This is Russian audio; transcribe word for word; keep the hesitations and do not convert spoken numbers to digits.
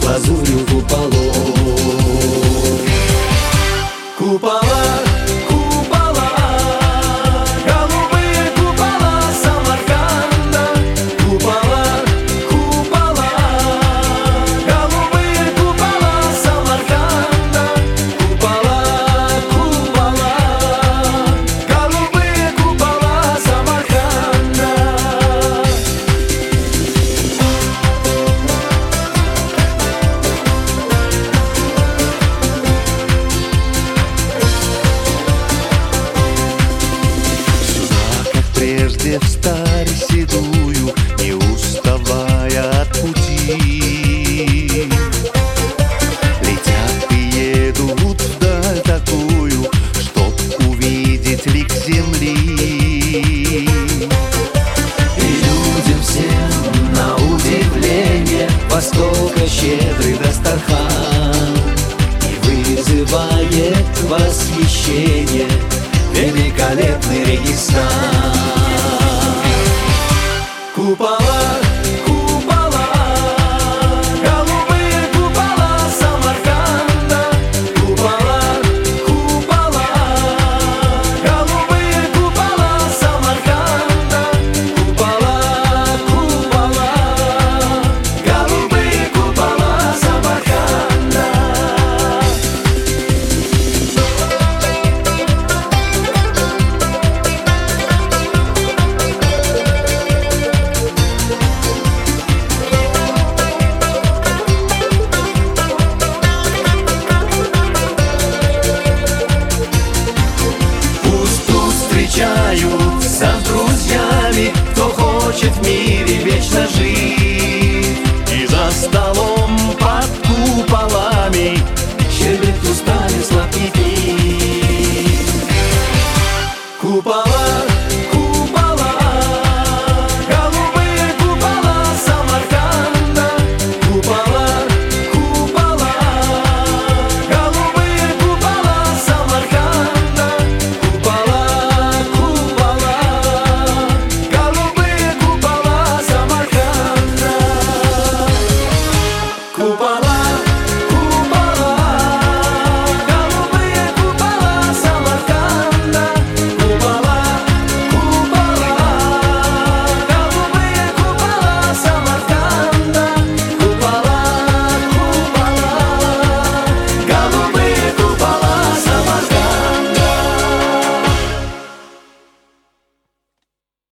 с лазурью куполов. Купола, купола, голубые купола Самарканда. Купола, купола, голубые купола Самарканда. Купола, купола, голубые купола Самарканда. Прежде в старь седую, не уставая от пути, летят и едут вдаль такую, чтоб увидеть лик земли. И людям всем на удивление восток